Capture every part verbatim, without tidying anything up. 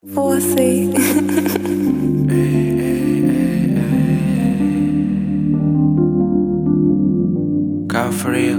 Волосы. Go for real.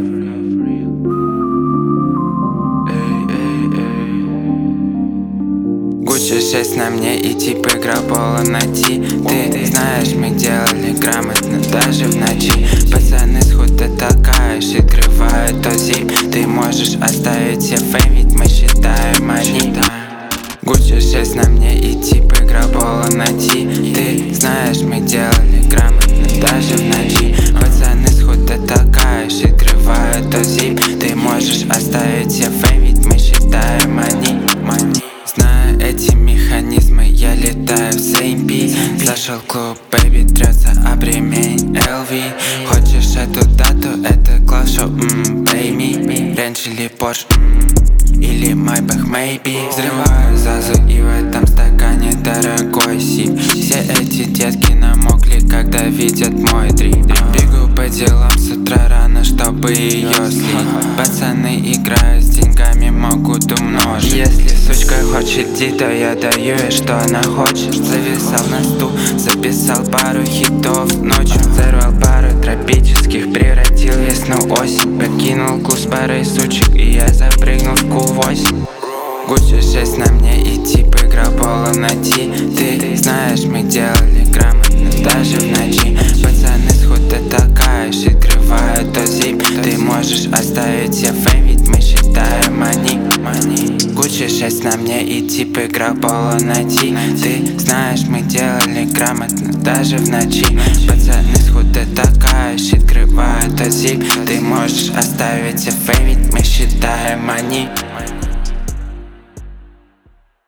Гуччи шесть на мне и тип играл поло найти. Ты знаешь, мы делали грамотно даже в ночи. Пацаны с хута такая, шит крывает озип. Ты можешь оставить все фейм, ведь мы считаем они. Гуччи шесть на мне и тип играл поло найти. Ты знаешь, мы делали грамотно даже в ночи. Пацаны с хута такая, шит крывает озип. Ты можешь оставить все фейм, ведь мы считаем они. Зная эти механизмы, я летаю в Сейм Пи. Зашел в клуб, бэйби, трется об ремень эл ви. Хочешь эту дату, это класс шоу, ммм, pay me. Ренж или Порш, ммм, или Майбах, maybe. Взрываю зазу и в этом стакане дорогой сип. Все эти детки намокли, когда видят мой дрип. Бегу по делам с утра рано, чтобы ее слить. Пацаны играют с деньгами, могут умножить. Если сучка хочет ди, то я даю ей, что она хочет. Зависал на стул, записал пару хитов ночью. Взорвал пару тропических, превратил весну в осень. Покинул клуб с парой сучек, и я запрыгнул в ку восемь. Гуччи шесть на мне и тип играл поло найти. Ты знаешь, мы делали грамотно даже в ночи. Пацаны с хута такая, шит крывает озип. Ты можешь оставить все фейм, ведь мы считаем они. Гуччи шесть на мне и тип играл поло найти. Ты знаешь, мы делали грамотно даже в ночи. Пацаны с хута такая, шит крывает озип. Ты можешь оставить все фейм, ведь мы считаем они.